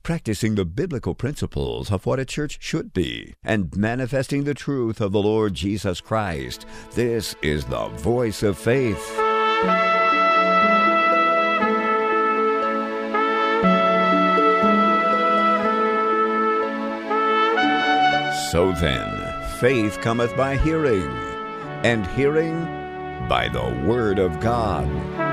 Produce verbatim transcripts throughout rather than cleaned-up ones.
practicing the biblical principles of what a church should be, and manifesting the truth of the Lord Jesus Christ. This is the Voice of Faith. So then, faith cometh by hearing, and hearing by the Word of God.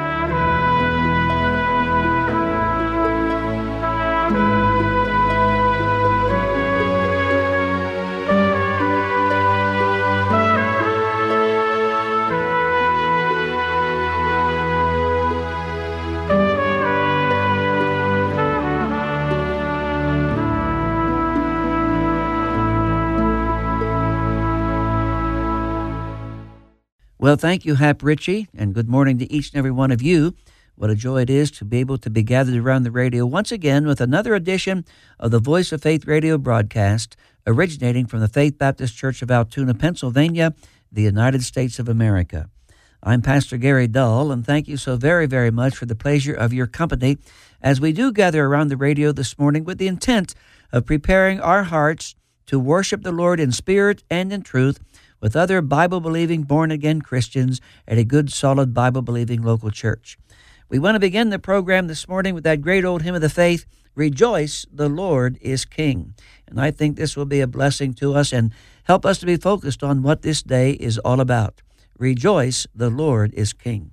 Well, thank you, Hap Ritchie, and good morning to each and every one of you. What a joy it is to be able to be gathered around the radio once again with another edition of the Voice of Faith radio broadcast, originating from the Faith Baptist Church of Altoona, Pennsylvania, the United States of America. I'm Pastor Gary Dull, and thank you so very, very much for the pleasure of your company as we do gather around the radio this morning with the intent of preparing our hearts to worship the Lord in spirit and in truth with other Bible-believing, born-again Christians at a good, solid, Bible-believing local church. We want to begin the program this morning with that great old hymn of the faith, Rejoice, the Lord is King. And I think this will be a blessing to us and help us to be focused on what this day is all about. Rejoice, the Lord is King.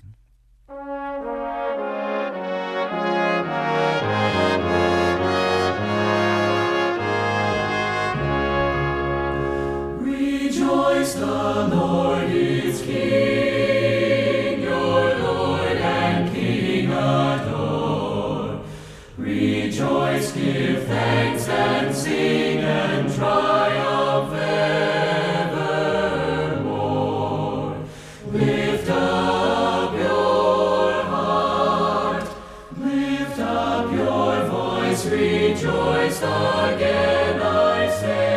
The Lord is King, your Lord and King adore. Rejoice, give thanks and sing and triumph evermore. Lift up your heart, lift up your voice, rejoice again, I say.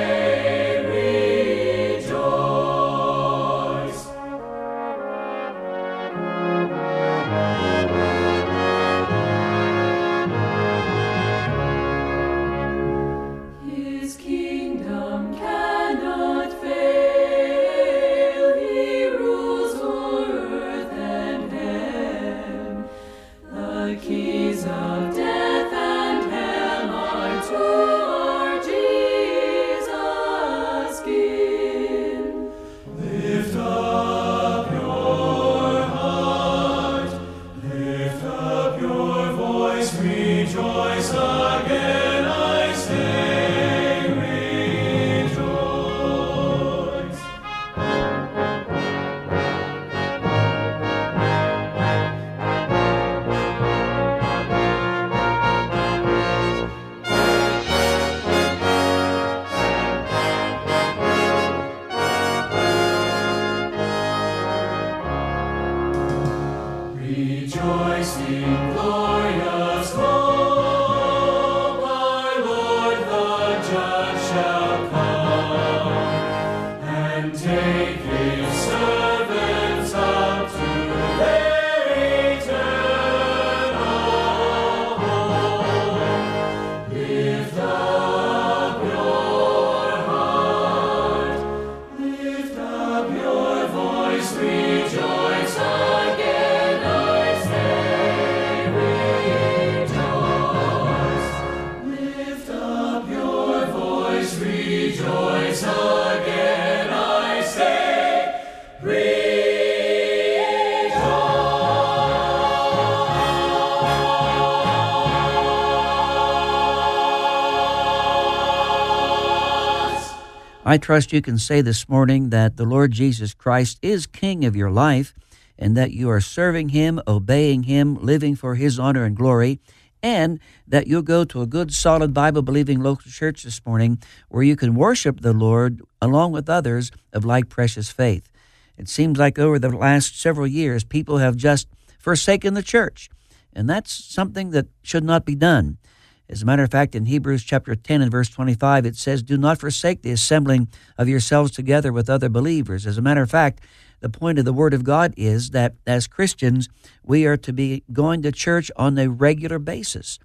I trust you can say this morning that the Lord Jesus Christ is King of your life and that you are serving Him, obeying Him, living for His honor and glory, and that you'll go to a good, solid, Bible-believing local church this morning where you can worship the Lord along with others of like precious faith. It seems like over the last several years, people have just forsaken the church, and that's something that should not be done. As a matter of fact, in Hebrews chapter ten and verse twenty-five, it says, "Do not forsake the assembling of yourselves together with other believers." As a matter of fact, the point of the Word of God is that as Christians, we are to be going to church on a regular basis,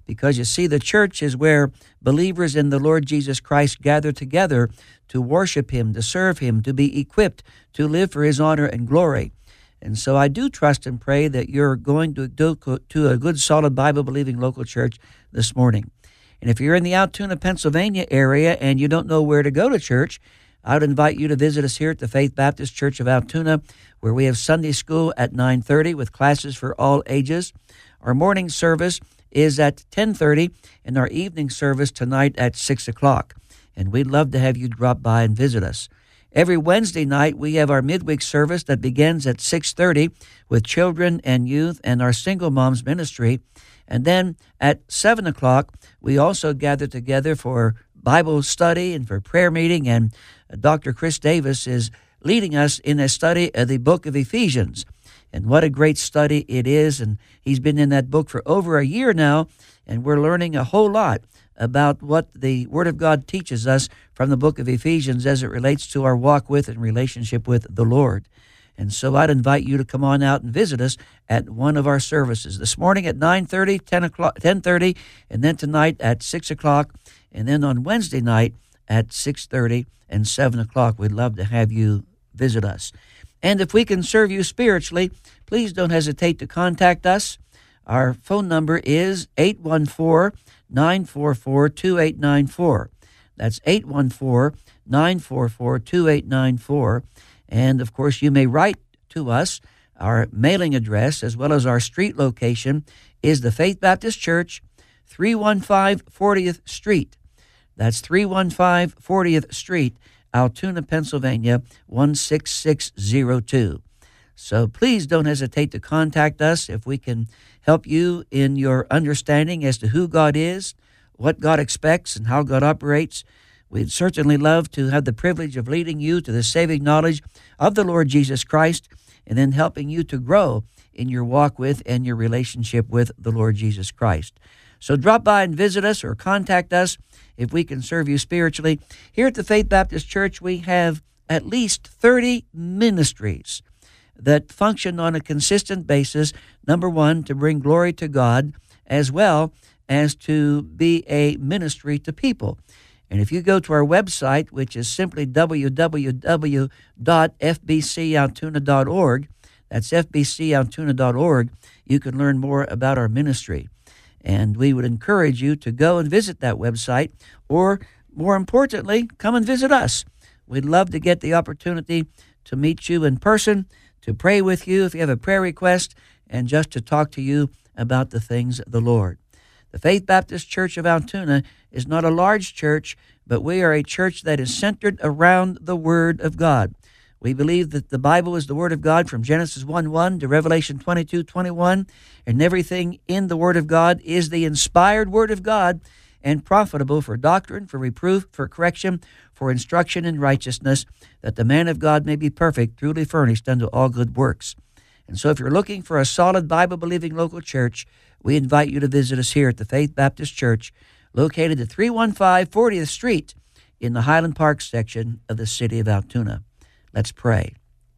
because you see, the church is where believers in the Lord Jesus Christ gather together to worship Him, to serve Him, to be equipped to live for His honor and glory. And so I do trust and pray that you're going to do, to a good, solid, Bible-believing local church this morning. And if you're in the Altoona, Pennsylvania area and you don't know where to go to church, I would invite you to visit us here at the Faith Baptist Church of Altoona, where we have Sunday school at nine thirty with classes for all ages. Our morning service is at ten thirty, and our evening service tonight at six o'clock. And we'd love to have you drop by and visit us. Every Wednesday night, we have our midweek service that begins at six thirty with children and youth and our single moms ministry. And then at seven o'clock, we also gather together for Bible study and for prayer meeting. And Doctor Chris Davis is leading us in a study of the book of Ephesians. And what a great study it is. And he's been in that book for over a year now, and we're learning a whole lot about what the Word of God teaches us from the book of Ephesians as it relates to our walk with and relationship with the Lord. And so I'd invite you to come on out and visit us at one of our services. This morning at nine thirty, ten o'clock, ten thirty, and then tonight at six o'clock, and then on Wednesday night at six thirty and seven o'clock. We'd love to have you visit us. And if we can serve you spiritually, please don't hesitate to contact us. Our phone number is eight one four, nine four four, two eight nine four. That's eight one four, nine four four, two eight nine four. And, of course, you may write to us. Our mailing address, as well as our street location, is the Faith Baptist Church, three one five fortieth Street. That's three one five fortieth Street, Altoona, Pennsylvania, one six six zero two. So please don't hesitate to contact us if we can help you in your understanding as to who God is, what God expects, and how God operates. We'd certainly love to have the privilege of leading you to the saving knowledge of the Lord Jesus Christ, and then helping you to grow in your walk with and your relationship with the Lord Jesus Christ. So drop by and visit us or contact us if we can serve you spiritually. Here at the Faith Baptist Church, we have at least thirty ministries that function on a consistent basis, number one, to bring glory to God, as well as to be a ministry to people. And if you go to our website, which is simply w w w dot f b c altoona dot org, that's f b c altoona dot org, you can learn more about our ministry. And we would encourage you to go and visit that website, or more importantly, come and visit us. We'd love to get the opportunity to meet you in person, to pray with you if you have a prayer request, and just to talk to you about the things of the Lord. The Faith Baptist Church of Altoona is not a large church, but we are a church that is centered around the Word of God. We believe that the Bible is the Word of God from Genesis one one to Revelation twenty-two twenty-one, and everything in the Word of God is the inspired Word of God and profitable for doctrine, for reproof, for correction, for instruction in righteousness, that the man of God may be perfect, truly furnished unto all good works. And so if you're looking for a solid Bible-believing local church, we invite you to visit us here at the Faith Baptist Church, located at three one five fortieth Street in the Highland Park section of the city of Altoona. Let's pray.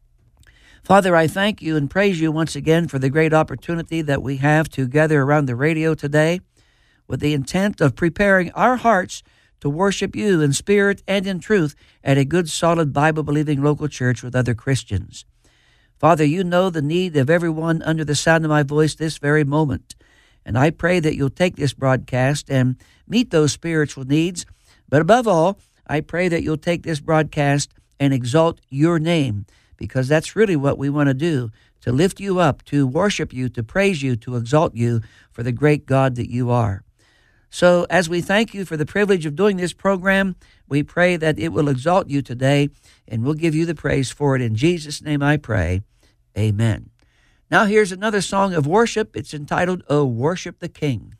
Father, I thank you and praise you once again for the great opportunity that we have to gather around the radio today with the intent of preparing our hearts to worship you in spirit and in truth at a good, solid, Bible-believing local church with other Christians. Father, you know the need of everyone under the sound of my voice this very moment. And I pray that you'll take this broadcast and meet those spiritual needs. But above all, I pray that you'll take this broadcast and exalt your name, because that's really what we want to do, to lift you up, to worship you, to praise you, to exalt you for the great God that you are. So as we thank you for the privilege of doing this program, we pray that it will exalt you today, and we'll give you the praise for it. In Jesus' name I pray, amen. Now here's another song of worship. It's entitled, "Oh, Worship the King."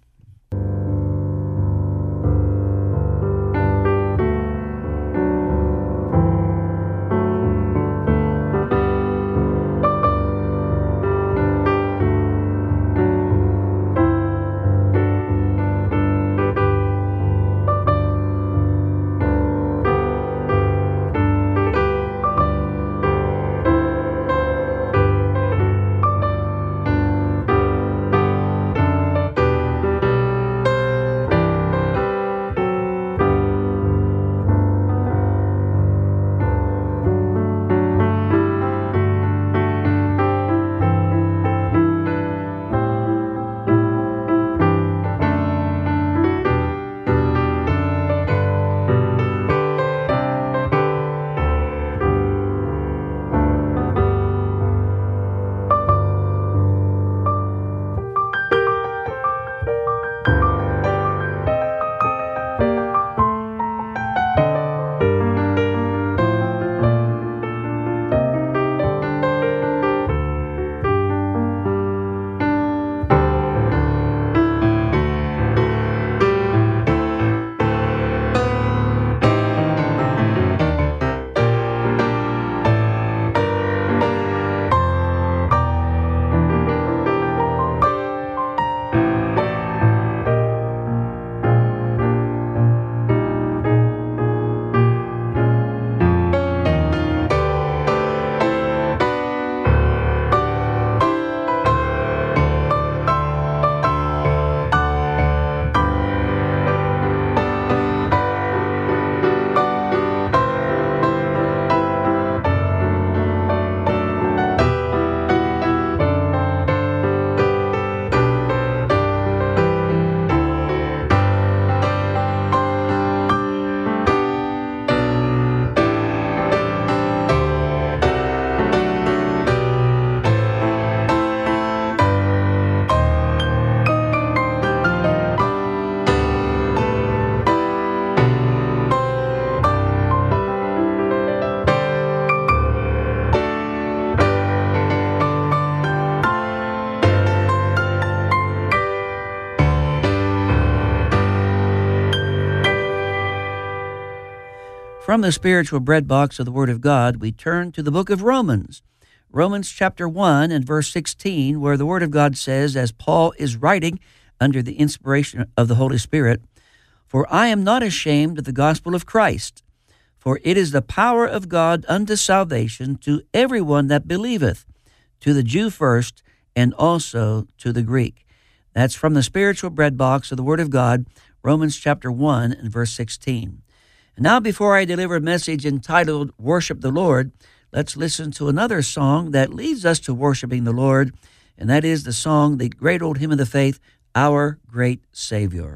From the spiritual bread box of the Word of God, we turn to the book of Romans. Romans chapter one and verse sixteen, where the Word of God says, as Paul is writing under the inspiration of the Holy Spirit, "For I am not ashamed of the gospel of Christ, for it is the power of God unto salvation to everyone that believeth, to the Jew first, and also to the Greek." That's from the spiritual bread box of the Word of God, Romans chapter one and verse sixteen. And now, before I deliver a message entitled Worship the Lord, let's listen to another song that leads us to worshiping the Lord, and that is the song, the great old hymn of the faith, Our Great Savior.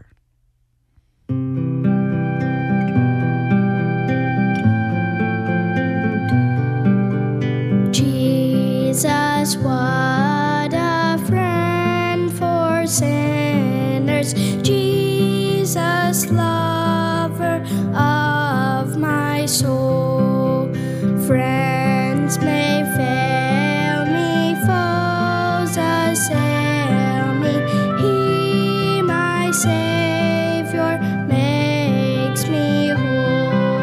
Jesus, what a friend for sinners. Jesus, lover of my soul. Friends may fail me, foes assail me. He, my Savior, makes me whole.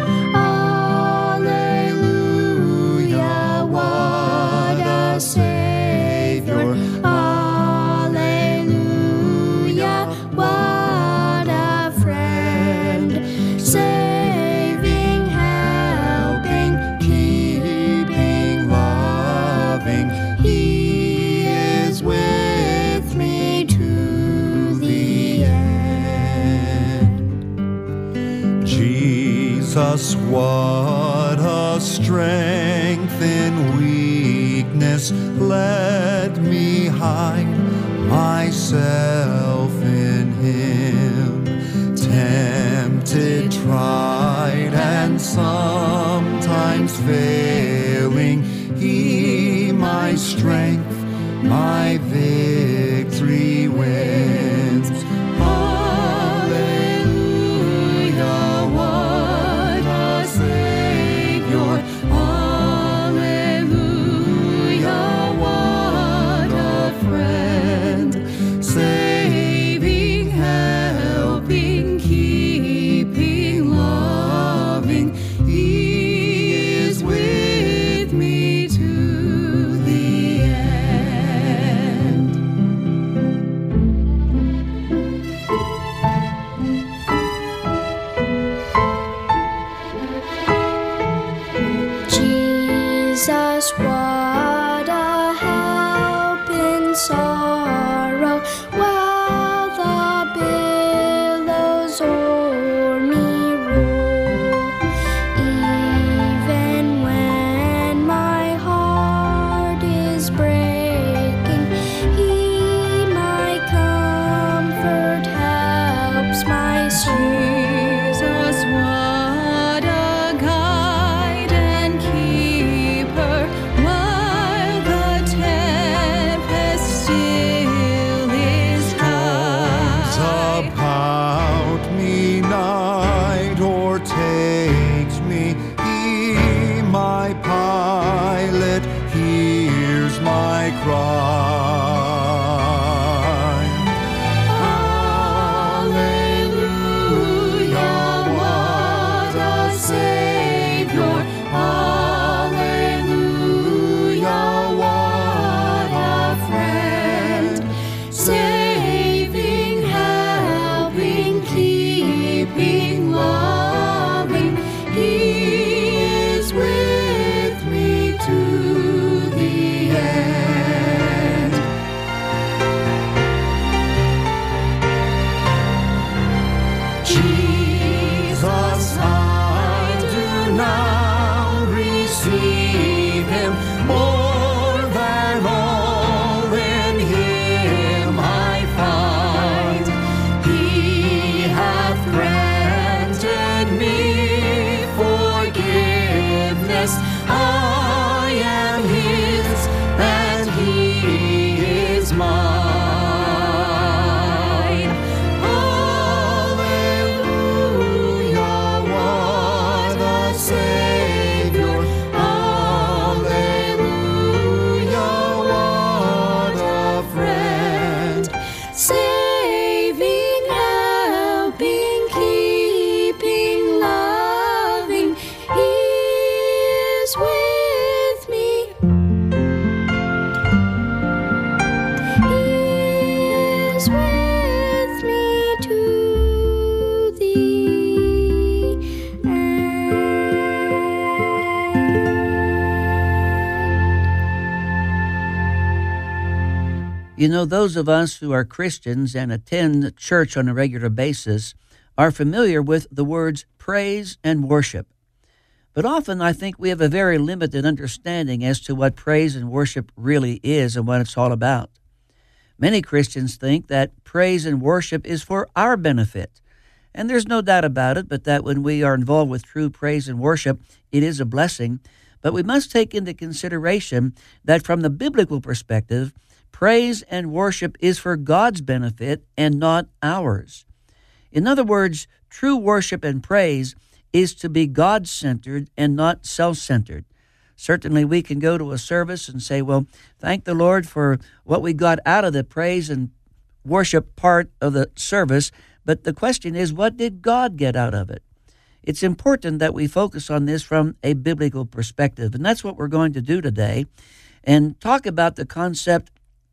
Alleluia, what a Savior. Alleluia, what a friend. Saving, helping, keeping, loving. He is with me to the end. Jesus, what a strength in weakness. Let me hide myself in Him. Tempted, tried, and sometimes failing. He, my strength, my victory wins. Alleluia, what a Savior. Alleluia, what a friend. Saving, helping, keeping, loving. He is with me to the end. Jesus, what a help in sorrow, while the billows o'er me roll. Even when my heart is breaking, He, my comfort, helps my soul. Jesus, what a guide and keeper, while the tempest still is high. About me night or takes me. He, my pilot, hears my cry. Alleluia, what a Savior. Alleluia, what a friend. Saving, helping, keeping, loving. He is with me to the end. Jesus, I do now receive Him. More than all in Him I find. He hath granted me forgiveness. I am His, and He is mine. Alleluia. You know, those of us who are Christians and attend church on a regular basis are familiar with the words praise and worship. But often I think we have a very limited understanding as to what praise and worship really is and what it's all about. Many Christians think that praise and worship is for our benefit. And there's no doubt about it, but that when we are involved with true praise and worship, it is a blessing. But we must take into consideration that from the biblical perspective, praise and worship is for God's benefit and not ours. In other words, true worship and praise is to be God-centered and not self-centered. Certainly we can go to a service and say, well, thank the Lord for what we got out of the praise and worship part of the service, but the question is, what did God get out of it? It's important that we focus on this from a biblical perspective, and that's what we're going to do today, and talk about the concept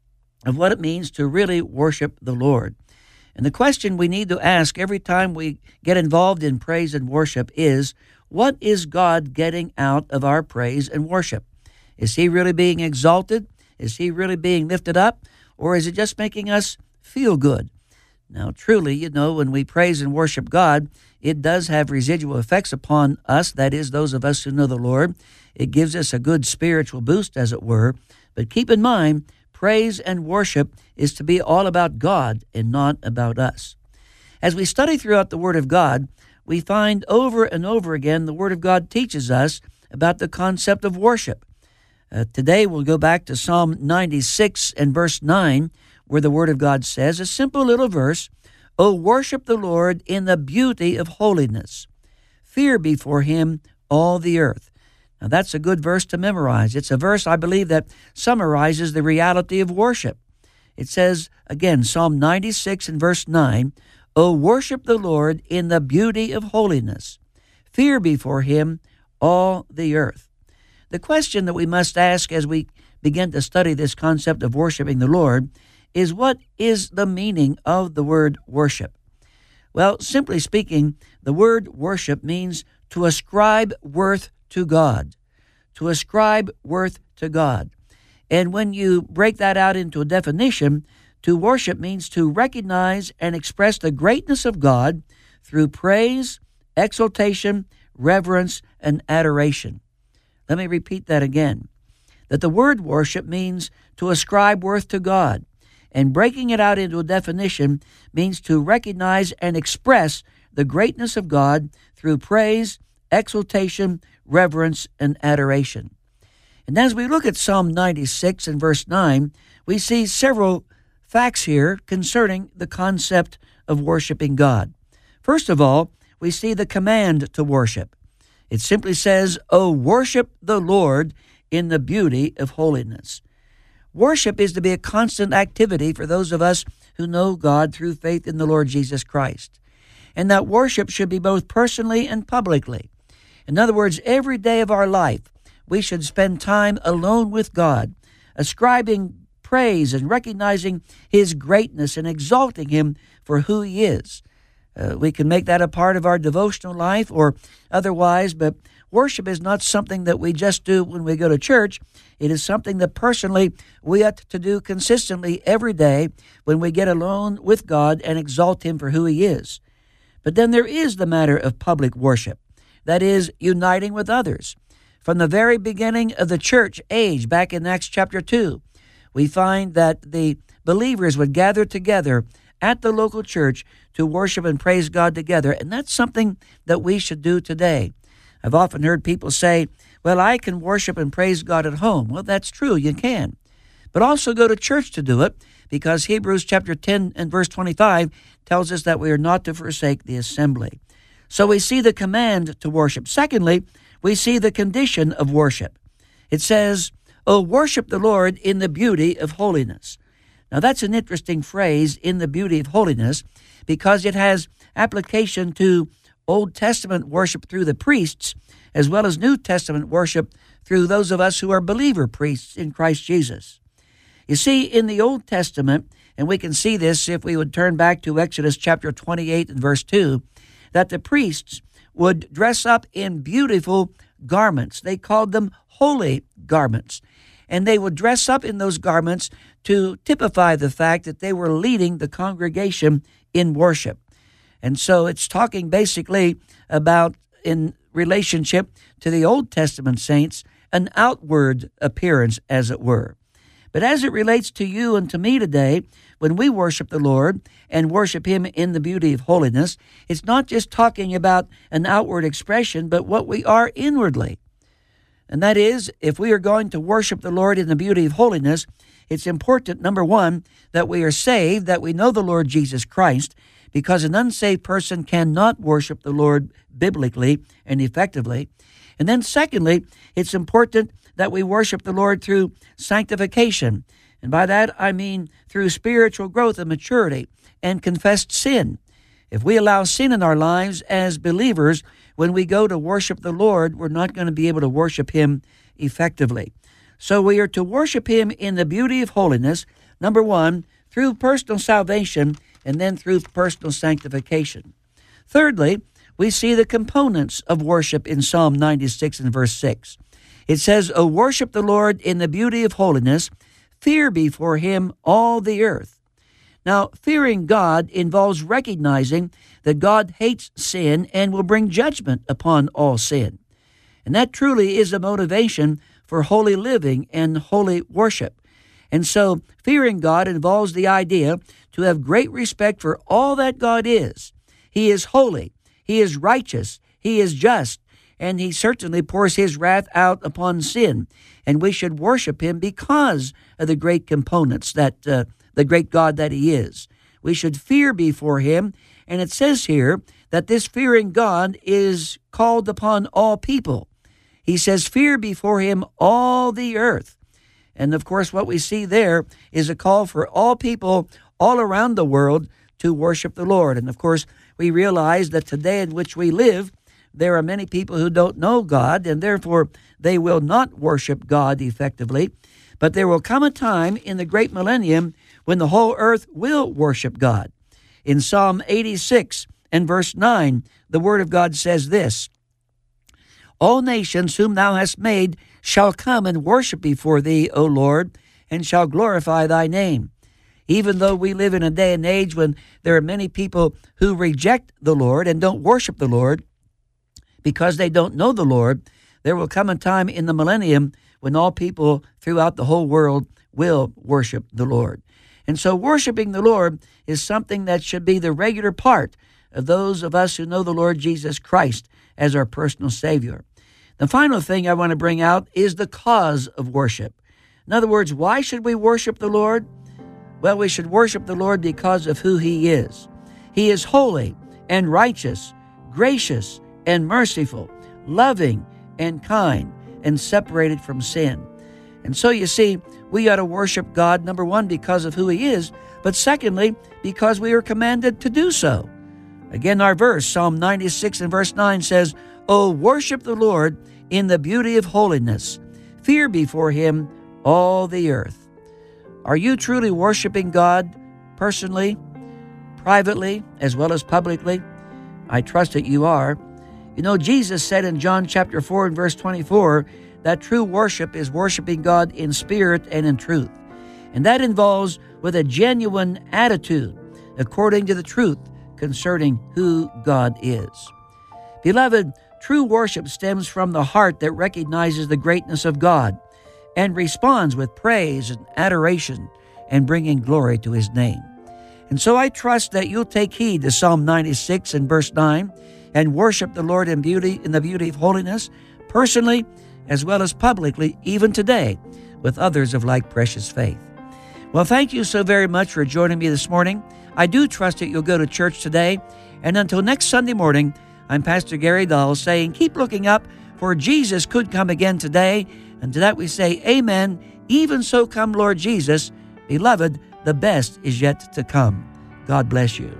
of what it means to really worship the Lord. And the question we need to ask every time we get involved in praise and worship is, what is God getting out of our praise and worship? Is He really being exalted? Is He really being lifted up? Or is it just making us feel good? Now, truly, you know, when we praise and worship God, it does have residual effects upon us, that is, those of us who know the Lord. It gives us a good spiritual boost, as it were. But keep in mind, praise and worship is to be all about God and not about us. As we study throughout the Word of God, we find over and over again the Word of God teaches us about the concept of worship. Uh, today we'll go back to Psalm ninety-six and verse nine, where the Word of God says, a simple little verse, "O worship the Lord in the beauty of holiness. Fear before Him all the earth." Now that's a good verse to memorize. It's a verse, I believe, that summarizes the reality of worship. It says, again, Psalm ninety-six and verse nine, "O worship the Lord in the beauty of holiness. Fear before Him all the earth." The question that we must ask as we begin to study this concept of worshiping the Lord is, what is the meaning of the word worship? Well, simply speaking, the word worship means to ascribe worth to God. To ascribe worth to God. And when you break that out into a definition, to worship means to recognize and express the greatness of God through praise, exaltation, reverence, and adoration. Let me repeat that again. That the word worship means to ascribe worth to God. And breaking it out into a definition means to recognize and express the greatness of God through praise, exaltation, reverence, and adoration. And as we look at Psalm ninety-six and verse nine, we see several facts here concerning the concept of worshiping God. First of all, we see the command to worship. It simply says, "O worship the Lord in the beauty of holiness." Worship is to be a constant activity for those of us who know God through faith in the Lord Jesus Christ. And that worship should be both personally and publicly. In other words, every day of our life, we should spend time alone with God, ascribing praise and recognizing His greatness and exalting Him for who He is. Uh, we can make that a part of our devotional life or otherwise, but worship is not something that we just do when we go to church. It is something that personally we ought to do consistently every day when we get alone with God and exalt Him for who He is. But then there is the matter of public worship, that is, uniting with others. From the very beginning of the church age, back in Acts chapter two, we find that the believers would gather together at the local church to worship and praise God together, and that's something that we should do today. I've often heard people say, well, I can worship and praise God at home. Well, that's true, you can. But also go to church to do it, because Hebrews chapter ten and verse twenty-five tells us that we are not to forsake the assembly. So we see the command to worship. Secondly, we see the condition of worship. It says, "Oh, worship the Lord in the beauty of holiness." Now that's an interesting phrase, "in the beauty of holiness," because it has application to Old Testament worship through the priests, as well as New Testament worship through those of us who are believer priests in Christ Jesus. You see, in the Old Testament, and we can see this if we would turn back to Exodus chapter twenty-eight and verse two, that the priests would dress up in beautiful garments. They called them holy garments. and they would dress up in those garments to typify the fact that they were leading the congregation in worship. And so it's talking basically about, in relationship to the Old Testament saints, an outward appearance, as it were. But as it relates to you and to me today, when we worship the Lord and worship Him in the beauty of holiness, it's not just talking about an outward expression, but what we are inwardly. And that is, if we are going to worship the Lord in the beauty of holiness, it's important, number one, that we are saved, that we know the Lord Jesus Christ, because an unsaved person cannot worship the Lord biblically and effectively. And then secondly, it's important that we worship the Lord through sanctification. And by that, I mean through spiritual growth and maturity and confessed sin. If we allow sin in our lives as believers, when we go to worship the Lord, we're not going to be able to worship Him effectively. So we are to worship Him in the beauty of holiness, number one, through personal salvation, and then through personal sanctification. Thirdly, we see the components of worship in Psalm ninety-six and verse six. It says, "O worship the Lord in the beauty of holiness, fear before Him all the earth." Now, fearing God involves recognizing that God hates sin and will bring judgment upon all sin. And that truly is a motivation for holy living and holy worship. And so, fearing God involves the idea to have great respect for all that God is. He is holy, He is righteous, He is just, and He certainly pours His wrath out upon sin. And we should worship Him because of the great components that uh, the great God that He is. We should fear before Him, and it says here that this fearing God is called upon all people. He says, "Fear before Him all the earth." And of course, what we see there is a call for all people all around the world to worship the Lord. And of course, we realize that today in which we live, there are many people who don't know God, and therefore they will not worship God effectively. But there will come a time in the great millennium when the whole earth will worship God. In Psalm eighty-six and verse nine, the Word of God says this, "All nations whom Thou hast made shall come and worship before Thee, O Lord, and shall glorify Thy name." Even though we live in a day and age when there are many people who reject the Lord and don't worship the Lord because they don't know the Lord, there will come a time in the millennium when all people throughout the whole world will worship the Lord. And so worshiping the Lord is something that should be the regular part of those of us who know the Lord Jesus Christ as our personal Savior. The final thing I want to bring out is the cause of worship. In other words, why should we worship the Lord? Well, we should worship the Lord because of who He is. He is holy and righteous, gracious and merciful, loving and kind, and separated from sin. And so you see, we ought to worship God, number one, because of who He is, but secondly, because we are commanded to do so. Again, our verse, Psalm ninety-six and verse nine says, "O worship the Lord in the beauty of holiness. Fear before Him all the earth." Are you truly worshiping God personally, privately, as well as publicly? I trust that you are. You know, Jesus said in John chapter four and verse twenty-four that true worship is worshiping God in spirit and in truth. And that involves with a genuine attitude according to the truth concerning who God is. Beloved, true worship stems from the heart that recognizes the greatness of God and responds with praise and adoration and bringing glory to His name. And so I trust that you'll take heed to Psalm ninety-six and verse nine and worship the Lord in beauty, in the beauty of holiness, personally as well as publicly, even today, with others of like precious faith. Well, thank you so very much for joining me this morning. I do trust that you'll go to church today. And until next Sunday morning, I'm Pastor Gary Dahl saying, keep looking up, for Jesus could come again today. And to that we say, amen. Even so come, Lord Jesus. Beloved, the best is yet to come. God bless you.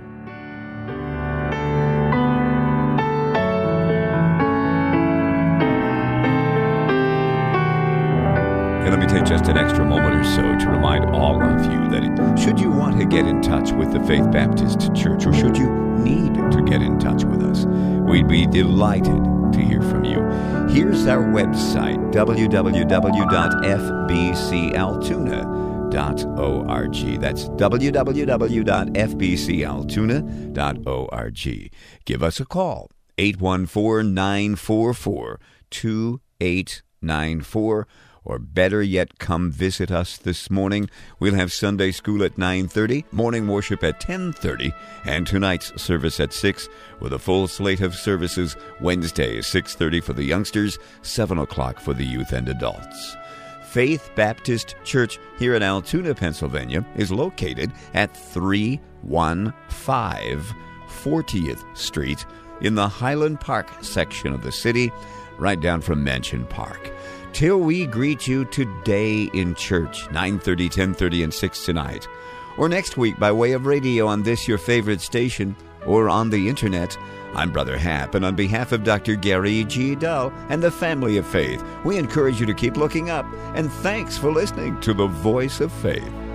And let me take just an extra moment or so to remind all of you that it, should you want to get in touch with the Faith Baptist Church, or should you need to get in touch with us, we'd be delighted to hear from you. here's our website, w w w dot f b c altoona dot org. That's w w w dot f b c altoona dot org. Give us a call, eight one four, nine four four, two eight nine four, or better yet, come visit us this morning. We'll have Sunday school at nine thirty, morning worship at ten thirty, and tonight's service at six, with a full slate of services. Wednesday, six thirty for the youngsters, seven o'clock for the youth and adults. Faith Baptist Church here in Altoona, Pennsylvania, is located at three one five fortieth Street in the Highland Park section of the city, right down from Mansion Park. Till we greet you today in church, nine thirty, ten thirty, and six tonight, or next week by way of radio on this your favorite station, or on the internet, I'm Brother Hap, and on behalf of Doctor Gary G. Dull and the family of faith, we encourage you to keep looking up, and thanks for listening to the Voice of Faith.